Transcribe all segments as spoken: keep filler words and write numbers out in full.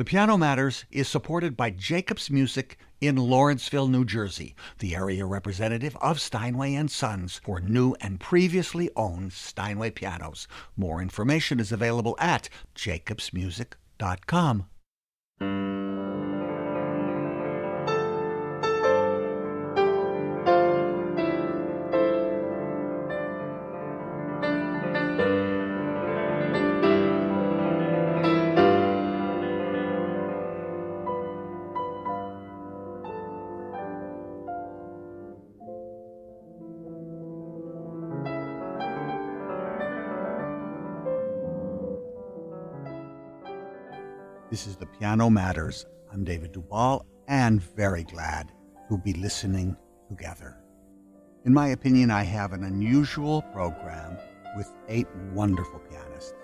The Piano Matters is supported by Jacobs Music in Lawrenceville, New Jersey, the area representative of Steinway and Sons for new and previously owned Steinway pianos. More information is available at jacobs music dot com. This is the Piano Matters. I'm David Duvall, and very glad to be listening together. In my opinion, I have an unusual program with eight wonderful pianists.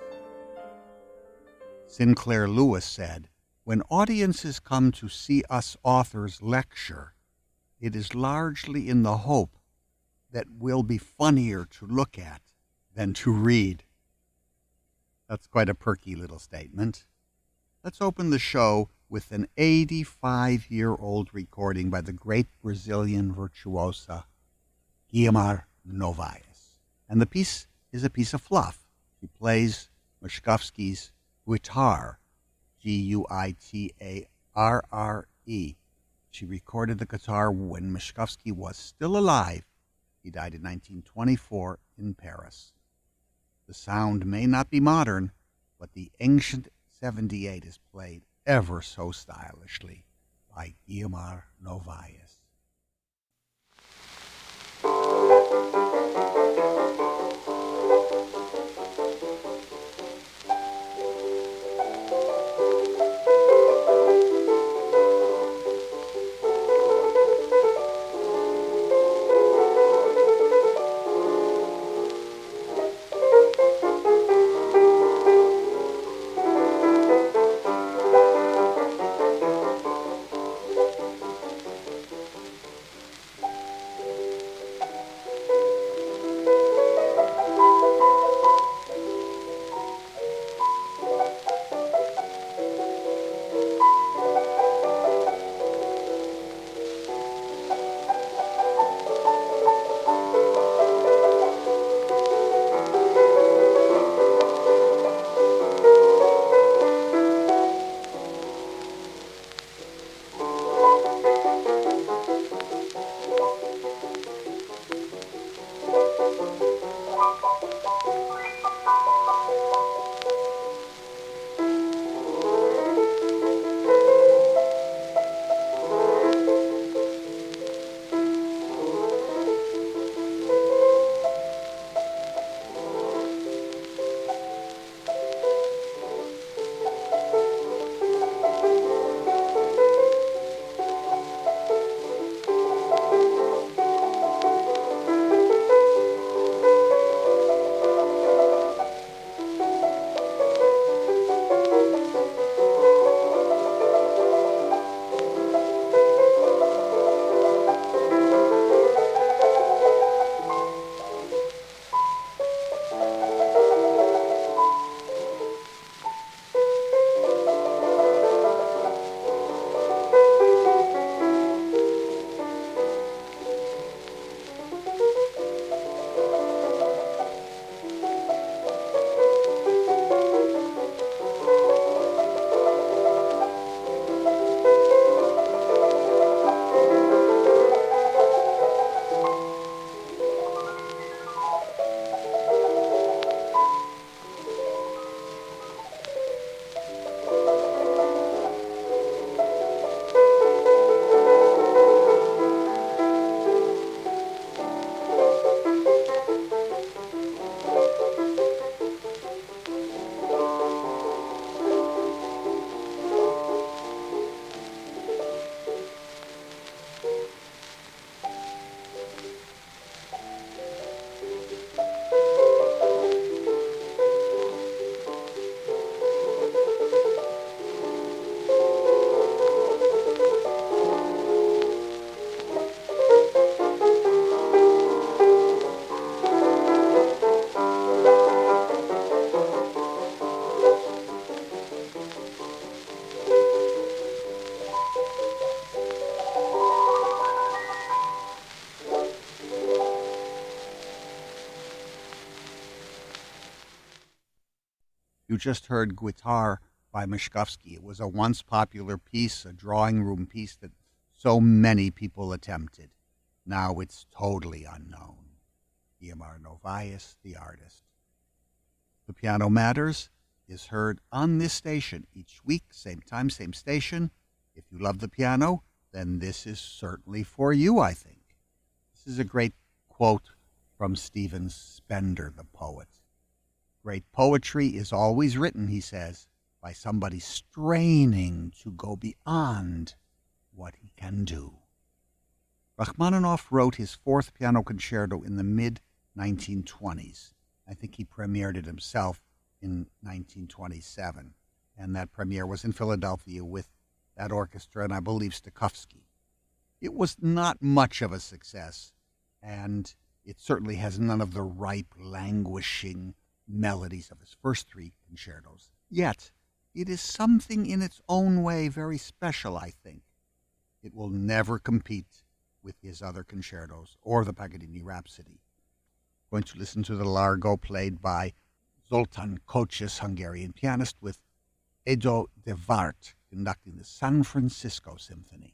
Sinclair Lewis said, "When audiences come to see us authors lecture, it is largely in the hope that we'll be funnier to look at than to read." That's quite a perky little statement. Let's open the show with an eighty-five-year-old recording by the great Brazilian virtuosa Guiomar Novaes. And the piece is a piece of fluff. He plays Moszkowski's guitar, G U I T A R R E. She recorded the guitar when Moszkowski was still alive. He died in nineteen twenty-four in Paris. The sound may not be modern, but the ancient seventy-eight is played ever so stylishly by Guiomar Novaes. just heard Guitar by Mishkovsky. It was a once popular piece, a drawing room piece that so many people attempted. Now it's totally unknown. Iamar Novaes, the artist. The Piano Matters is heard on this station each week, same time, same station. If you love the piano, then this is certainly for you, I think. This is a great quote from Stephen Spender, the poet. Great poetry is always written, he says, by somebody straining to go beyond what he can do. Rachmaninoff wrote his fourth piano concerto in the mid nineteen twenties. I think he premiered it himself in nineteen twenty-seven, and that premiere was in Philadelphia with that orchestra and I believe Stokowski. It was not much of a success, and it certainly has none of the ripe, languishing melodies of his first three concertos. Yet, it is something in its own way very special, I think. It will never compete with his other concertos or the Paganini Rhapsody. Going to listen to the Largo played by Zoltán Kocs, Hungarian pianist, with Edo de Wart conducting the San Francisco Symphony.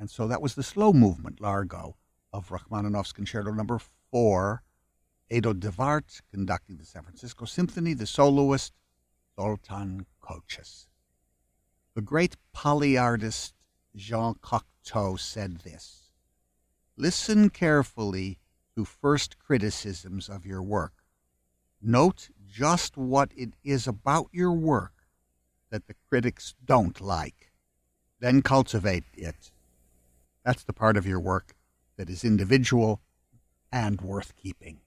And so that was the slow movement, Largo, of Rachmaninoff's Concerto Number Four. Edo de Wart conducting the San Francisco Symphony, the soloist Zoltan Kocis. The great polyartist Jean Cocteau said this: "Listen carefully to first criticisms of your work. Note just what it is about your work that the critics don't like. Then cultivate it. That's the part of your work that is individual and worth keeping."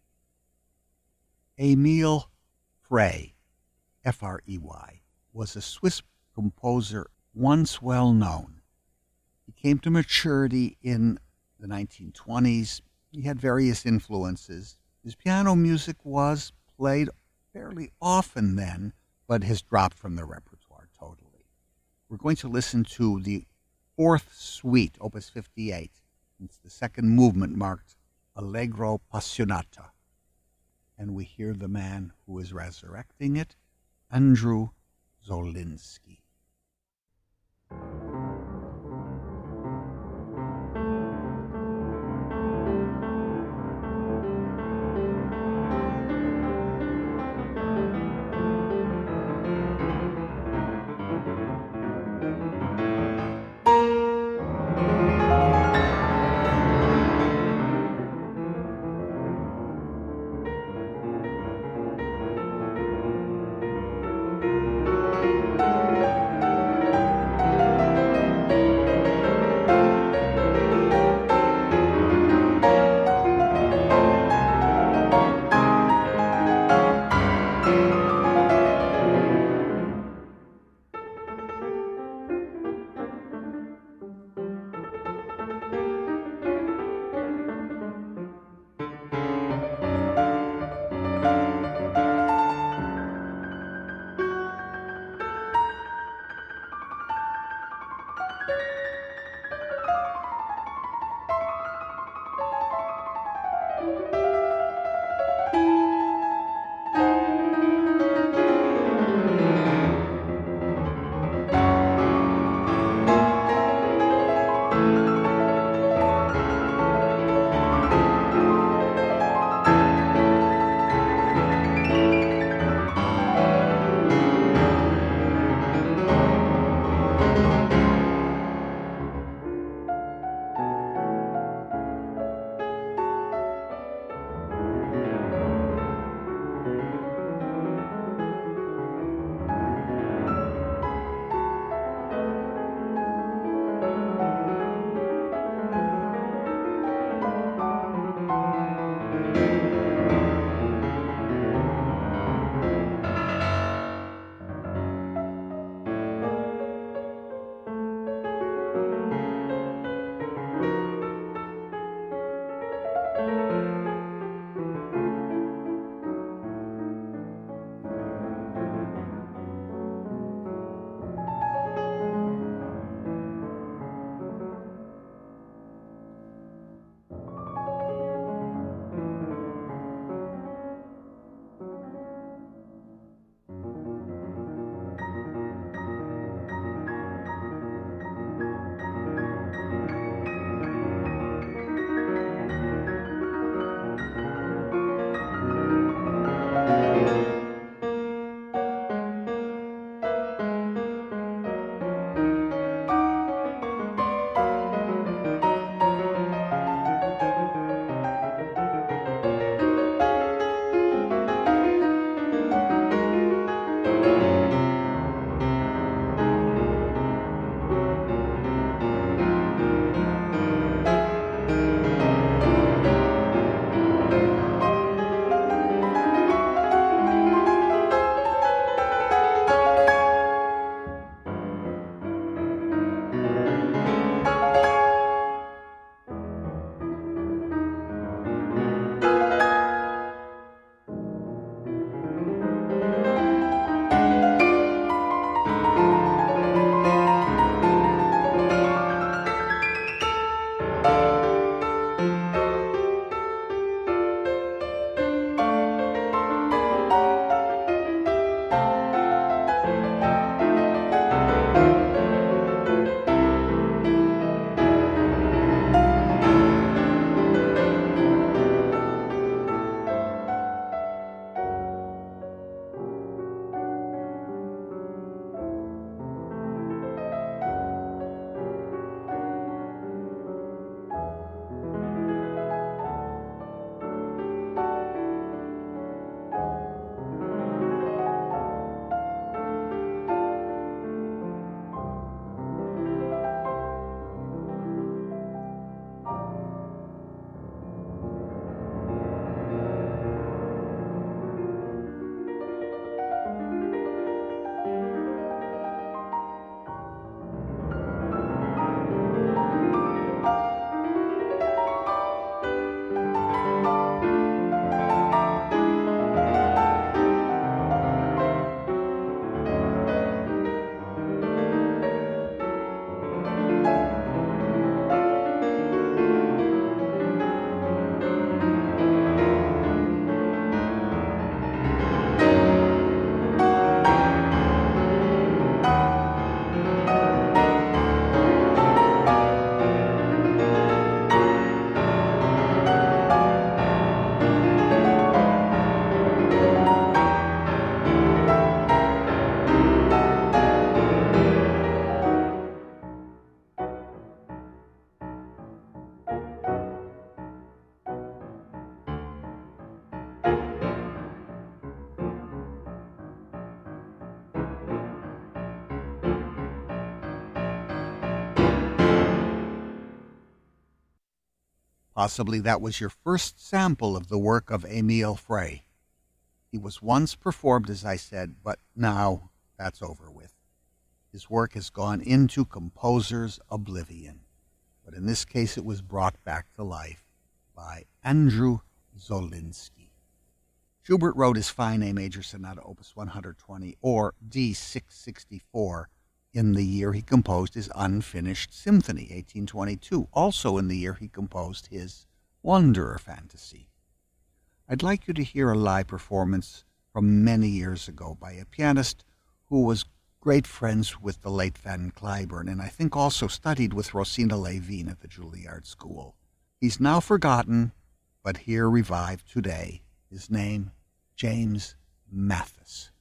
Émile Frey, F R E Y, was a Swiss composer once well known. He came to maturity in the nineteen twenties. He had various influences. His piano music was played fairly often then, but has dropped from the repertoire totally. We're going to listen to the fourth suite, Opus fifty-eight. It's the second movement marked Allegro Passionata. And we hear the man who is resurrecting it, Andrew Zolinsky. Possibly that was your first sample of the work of Emile Frey. He was once performed, as I said, but now that's over with. His work has gone into composer's oblivion, but in this case it was brought back to life by Andrew Zolinsky. Schubert wrote his fine A major sonata opus one hundred twenty, or D six sixty-four, in the year he composed his Unfinished Symphony, eighteen twenty-two, also in the year he composed his Wanderer Fantasy. I'd like you to hear a live performance from many years ago by a pianist who was great friends with the late Van Cliburn, and I think also studied with Rosina Levine at the Juilliard School. He's now forgotten, but here revived today. His name, James Mathis.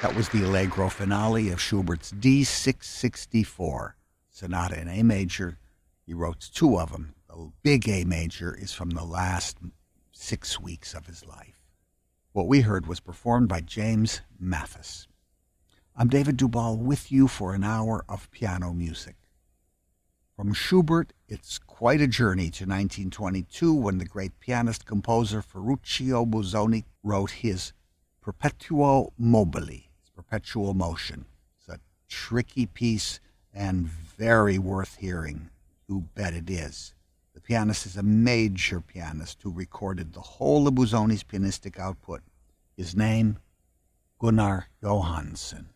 That was the Allegro finale of Schubert's D six sixty-four, Sonata in A major. He wrote two of them. The big A major is from the last six weeks of his life. What we heard was performed by James Mathis. I'm David Duvall with you for an hour of piano music. From Schubert, it's quite a journey to nineteen twenty-two when the great pianist-composer Ferruccio Busoni wrote his Perpetuo Mobile, Perpetual Motion. It's a tricky piece and very worth hearing. You bet it is. The pianist is a major pianist who recorded the whole of Busoni's pianistic output. His name, Gunnar Johansson.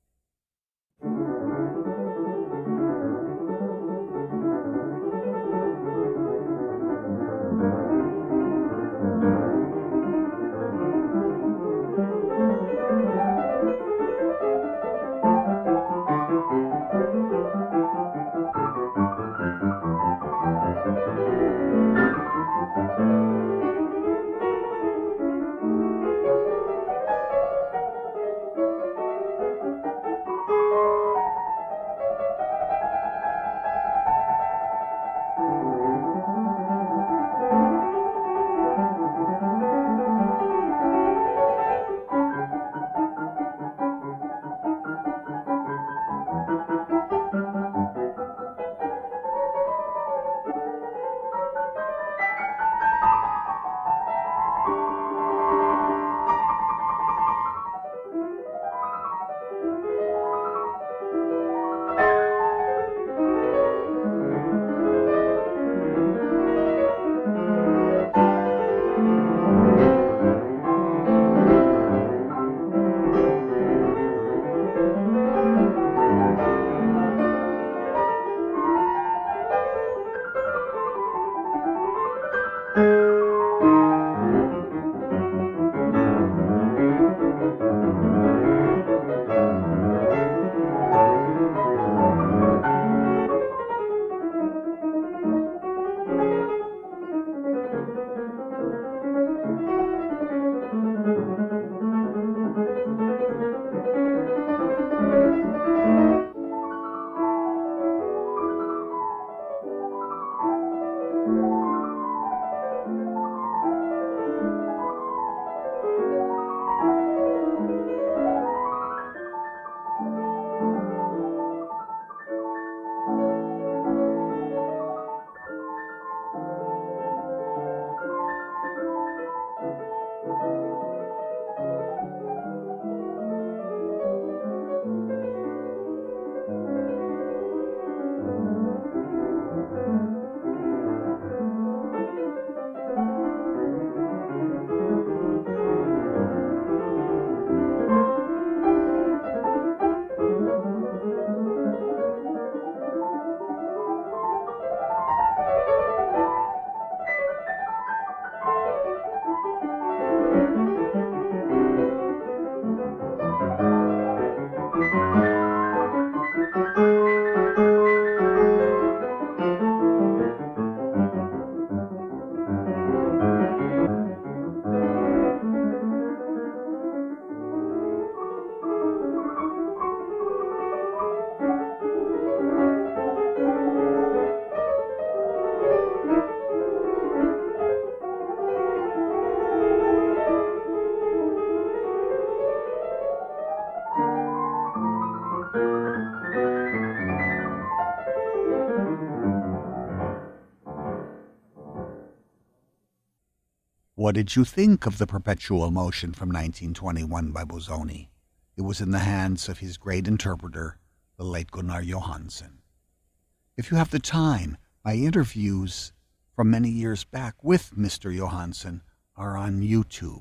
What did you think of the Perpetual Motion from nineteen twenty-one by Busoni? It was in the hands of his great interpreter, the late Gunnar Johansson. If you have the time, my interviews from many years back with Mister Johansson are on YouTube.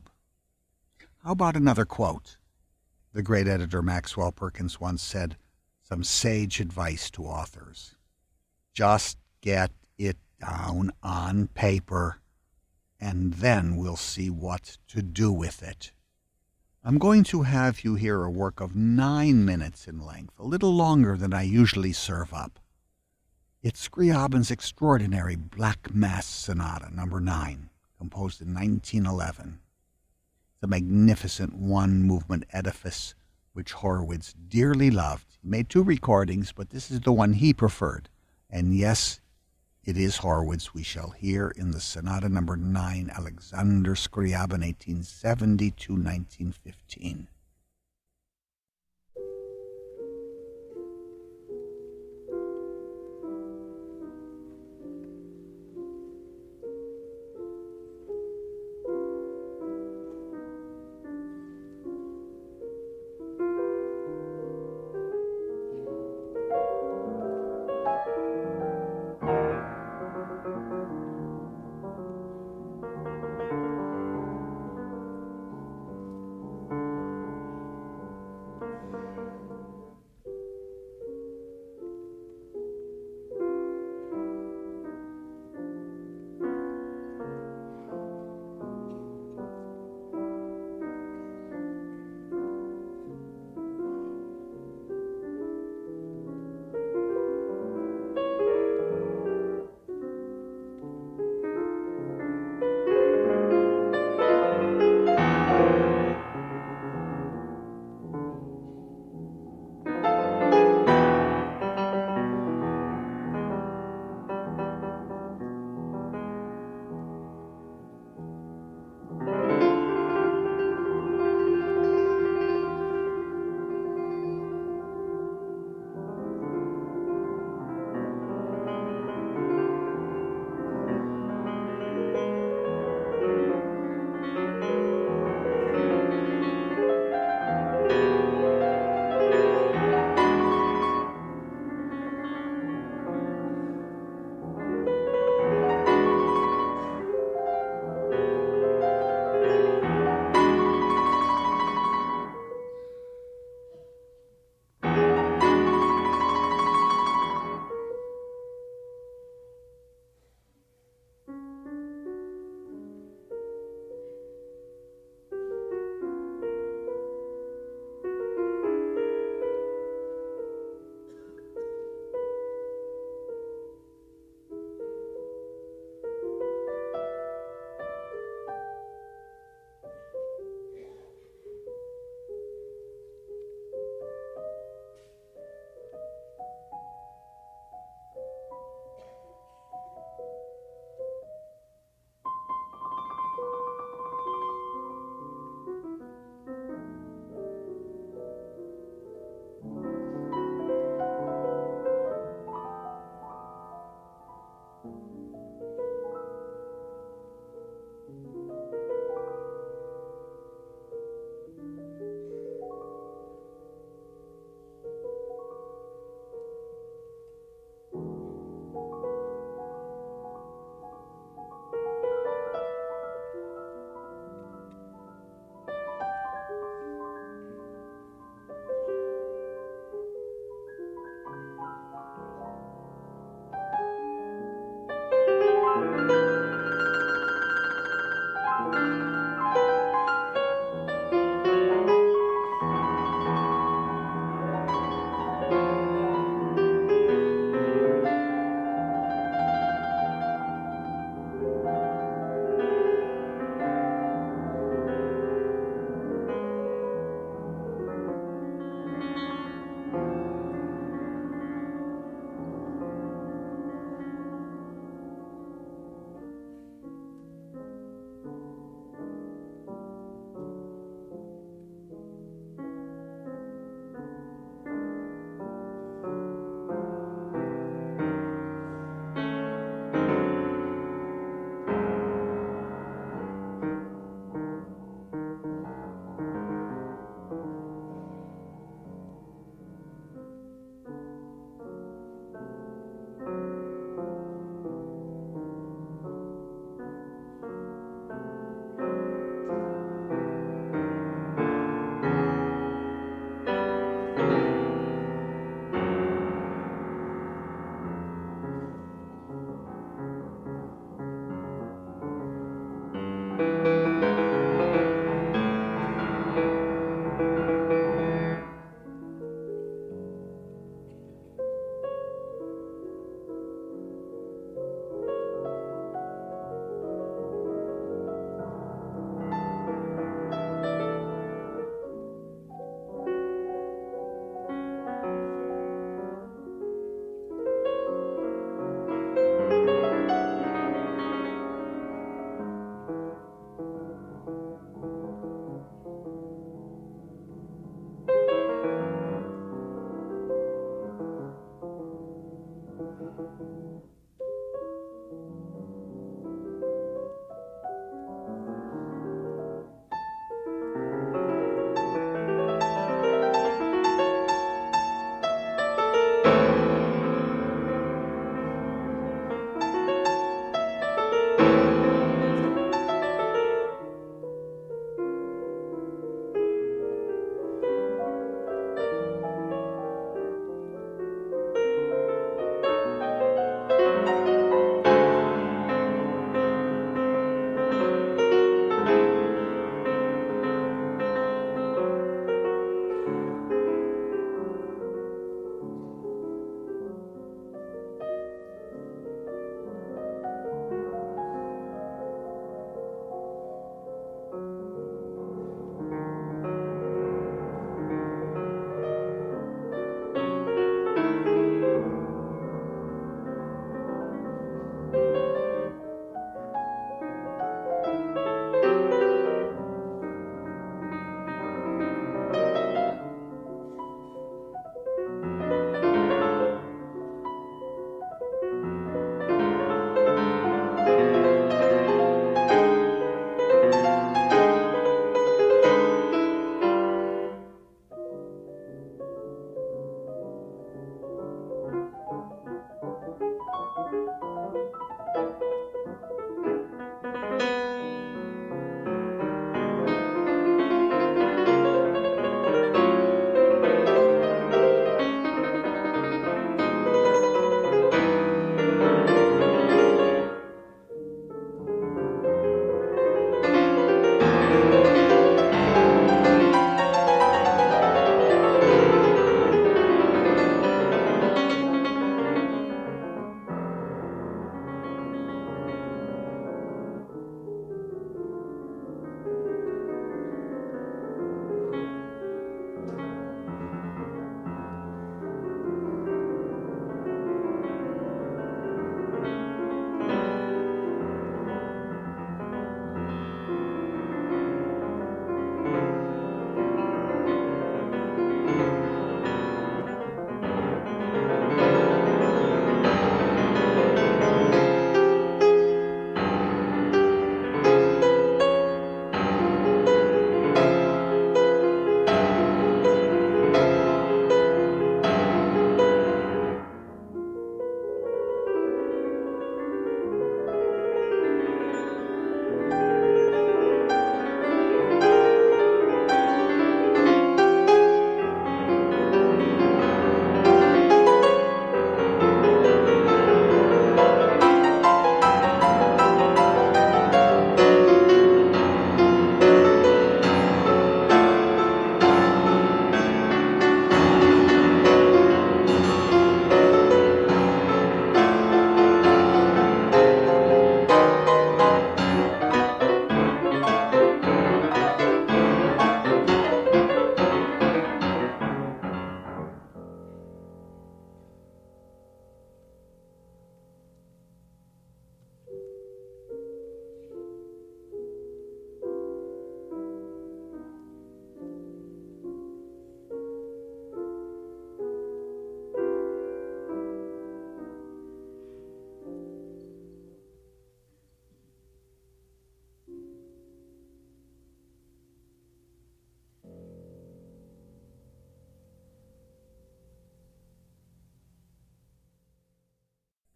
How about another quote? The great editor Maxwell Perkins once said some sage advice to authors. Just get it down on paper, and then we'll see what to do with it. I'm going to have you hear a work of nine minutes in length, a little longer than I usually serve up. It's Scriabin's extraordinary Black Mass Sonata, number nine, composed in nineteen eleven. It's a magnificent one-movement edifice which Horowitz dearly loved. He made two recordings, but this is the one he preferred. And yes, it is Horowitz we shall hear in the Sonata Number nine, Alexander Scriabin, eighteen seventy to nineteen fifteen.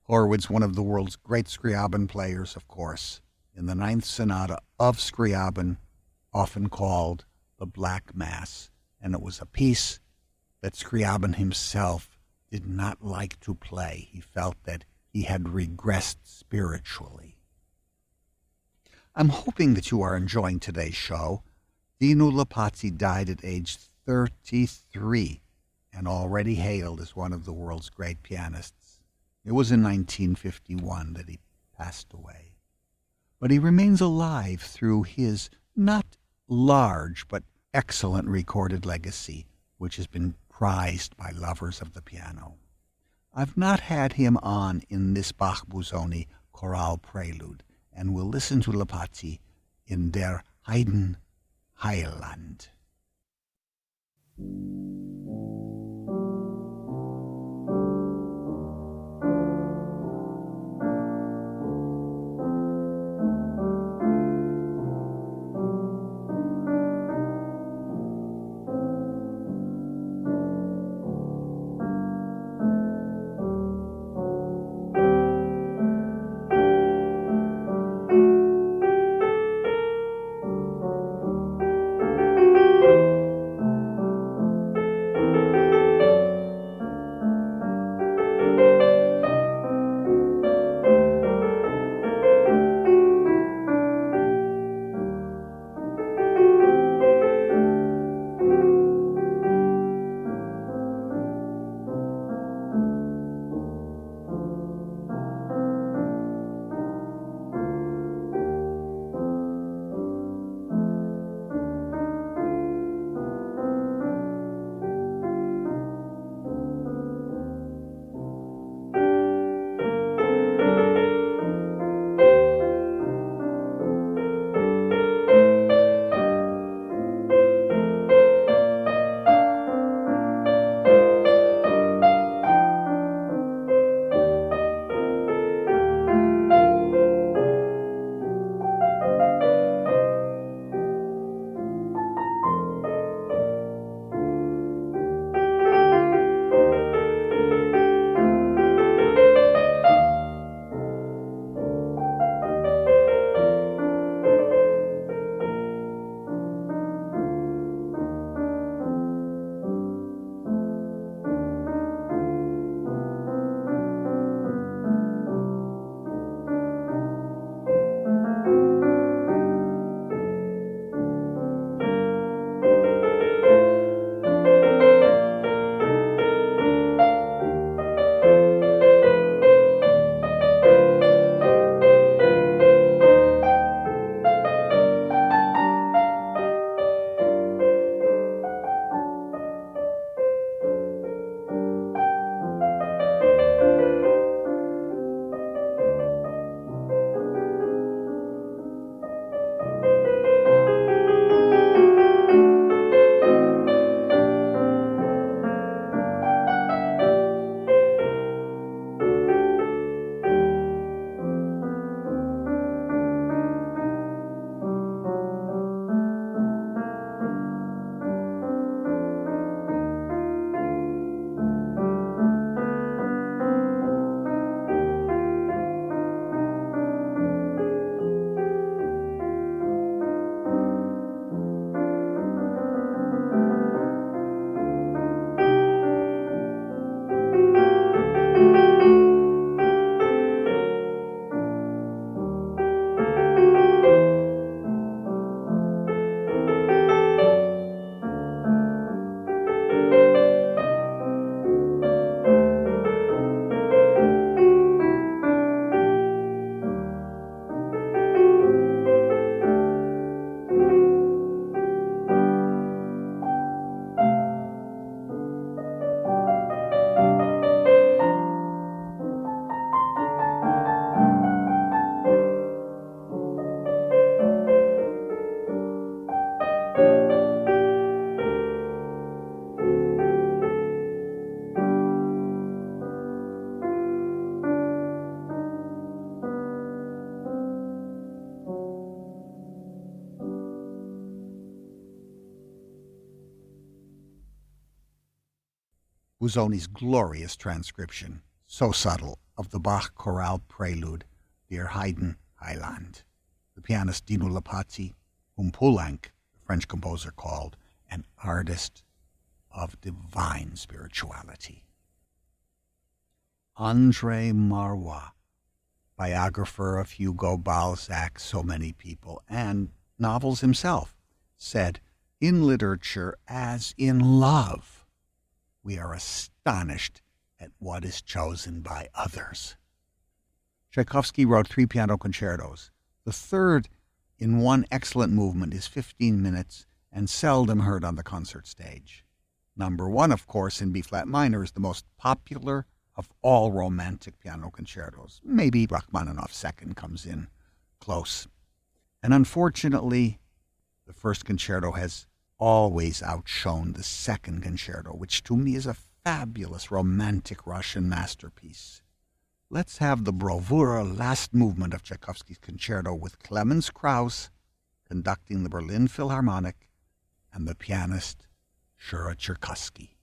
Horowitz, one of the world's great Scriabin players, of course, in the Ninth Sonata of Scriabin, often called the Black Mass, and it was a piece that Scriabin himself did not like to play. He felt that he had regressed spiritually. I'm hoping that you are enjoying today's show. Dinu Lipazzi died at age thirty-three and already hailed as one of the world's great pianists. It was in nineteen fifty-one that he passed away. But he remains alive through his not large but excellent recorded legacy, which has been prized by lovers of the piano. I've not had him on in this Bach-Busoni chorale prelude, and we'll listen to Lipazzi in Der Heiden Heiland. Busoni's glorious transcription, so subtle, of the Bach chorale prelude, Der Heiden Heiland. The pianist Dino Lipazzi, whom Poulenc, the French composer, called an artist of divine spirituality. André Marois, biographer of Hugo, Balzac, so many people, and novels himself, said, "In literature, as in love, we are astonished at what is chosen by others." Tchaikovsky wrote three piano concertos. The third, in one excellent movement, is fifteen minutes and seldom heard on the concert stage. Number one, of course, in B-flat minor, is the most popular of all romantic piano concertos. Maybe Rachmaninoff's second comes in close. And unfortunately, the first concerto has always outshone the second concerto, which to me is a fabulous romantic Russian masterpiece. Let's have the bravura last movement of Tchaikovsky's concerto with Clemens Krauss conducting the Berlin Philharmonic and the pianist Shura Cherkassky.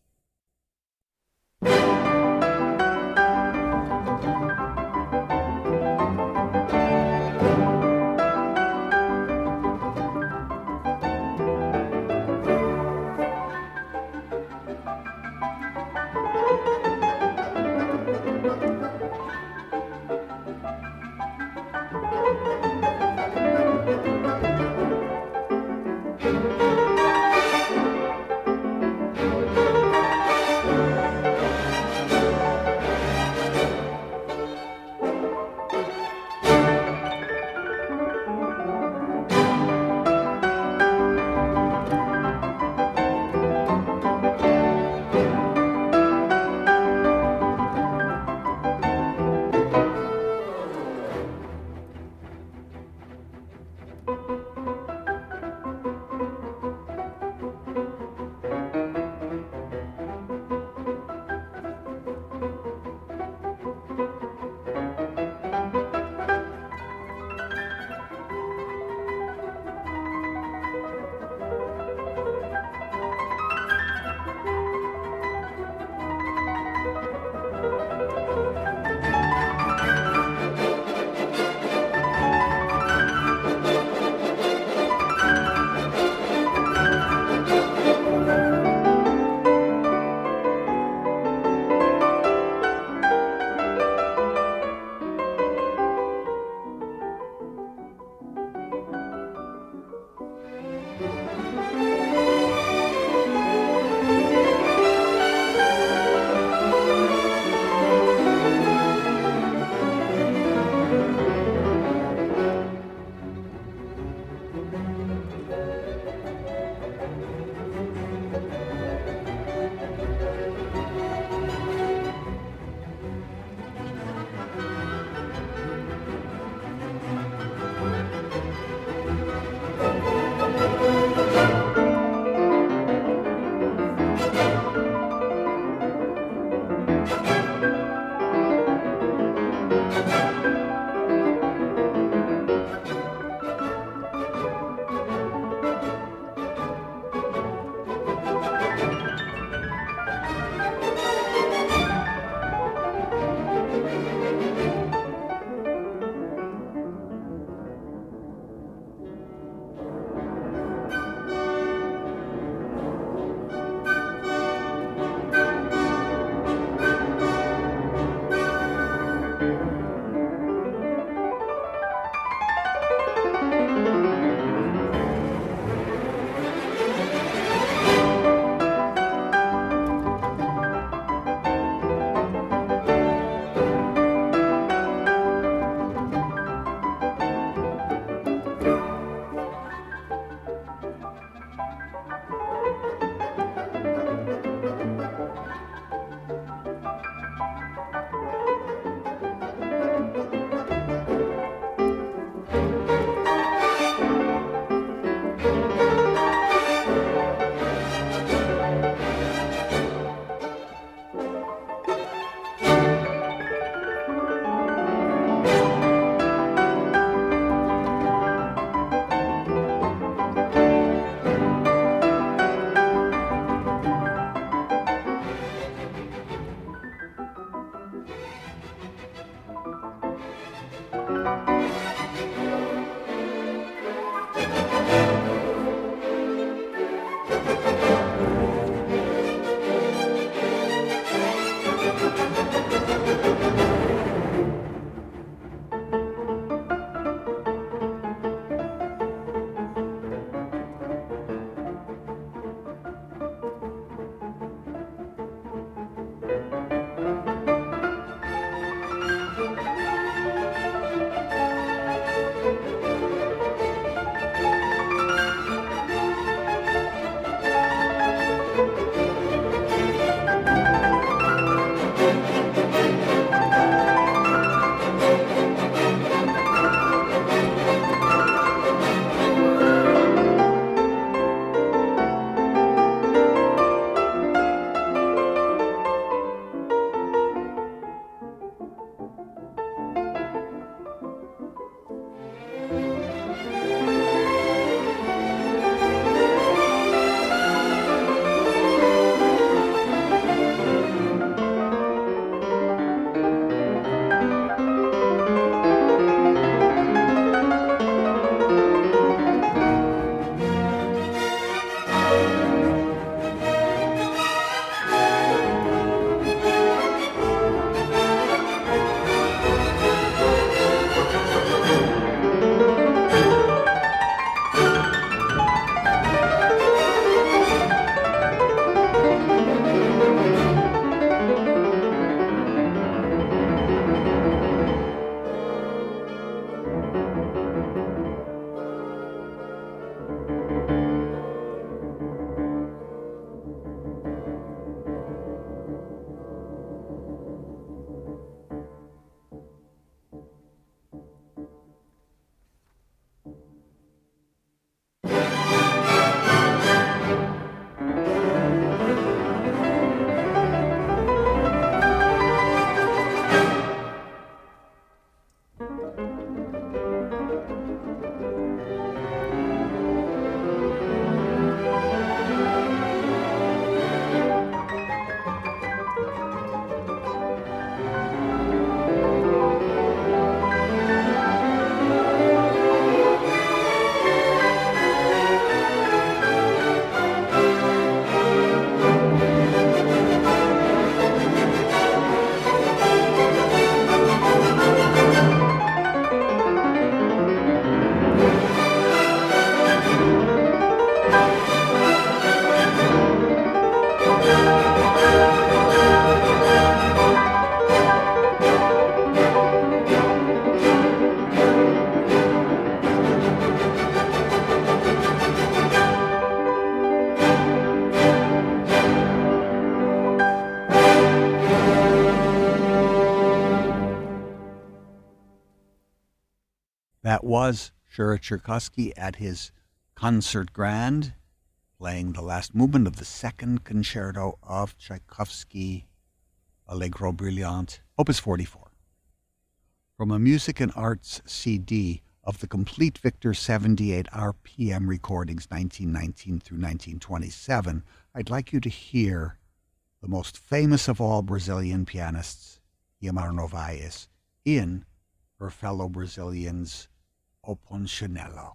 That was Shura Cherkassky at his Concert Grand, playing the last movement of the second concerto of Tchaikovsky, Allegro Brilliant, Opus forty-four. From a Music and Arts C D of the complete Victor seventy-eight R P M recordings nineteen nineteen through nineteen twenty-seven, I'd like you to hear the most famous of all Brazilian pianists, Guiomar Novaes, in her fellow Brazilians' O Polichinelo.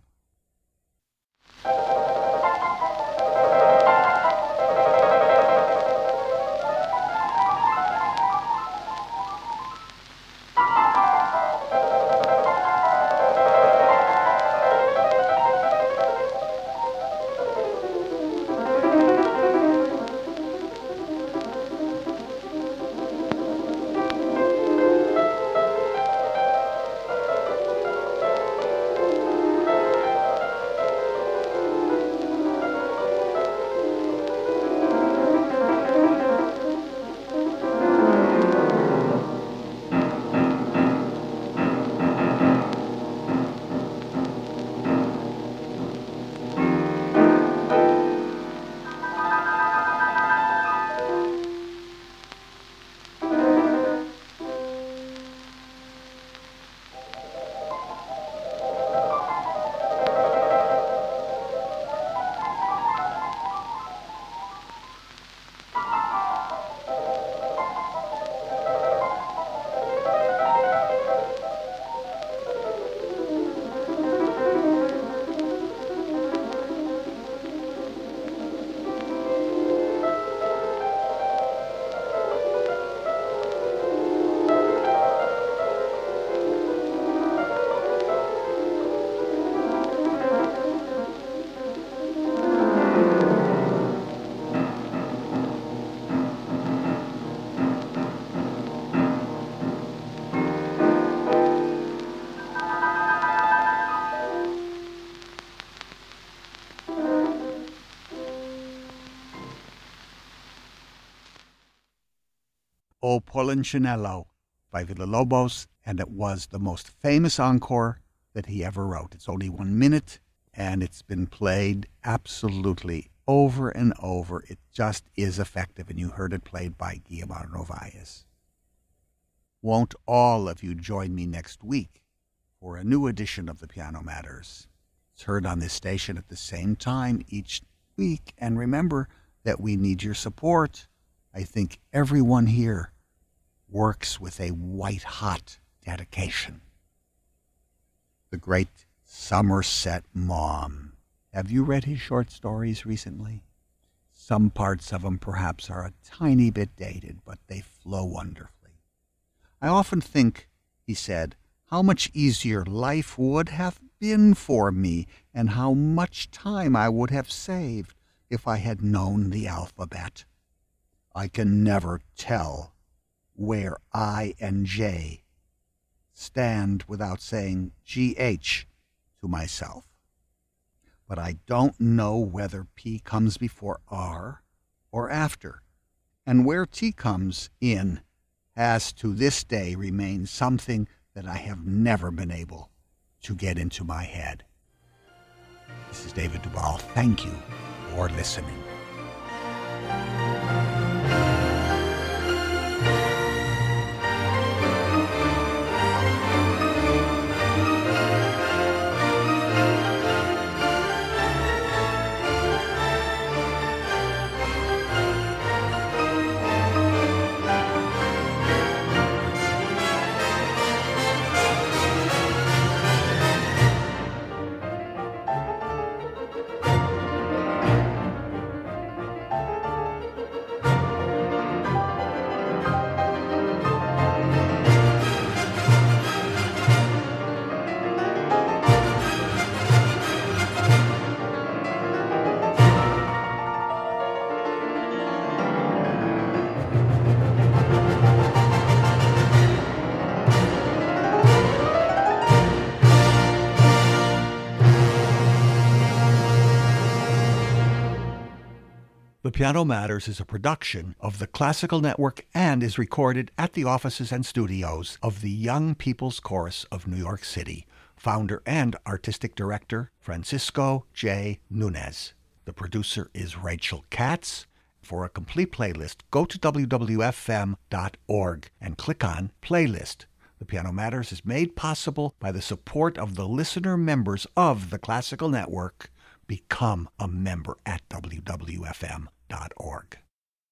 O Polichinelo by Villa-Lobos, and it was the most famous encore that he ever wrote. It's only one minute, and it's been played absolutely over and over. It just is effective, and you heard it played by Guiomar Novaes. Won't all of you join me next week for a new edition of the Piano Matters? It's heard on this station at the same time each week, and remember that we need your support. I think everyone here works with a white-hot dedication. The great Somerset Maugham. Have you read his short stories recently? Some parts of them perhaps are a tiny bit dated, but they flow wonderfully. I often think, he said, how much easier life would have been for me and how much time I would have saved if I had known the alphabet. I can never tell where I and J stand without saying G H to myself. But I don't know whether P comes before R or after, and where T comes in has to this day remained something that I have never been able to get into my head. This is David Duvall. Thank you for listening. Piano Matters is a production of the Classical Network and is recorded at the offices and studios of the Young People's Chorus of New York City. Founder and artistic director, Francisco J. Nunez. The producer is Rachel Katz. For a complete playlist, go to w w f m dot org and click on Playlist. The Piano Matters is made possible by the support of the listener members of the Classical Network. Become a member at w w f m dot org.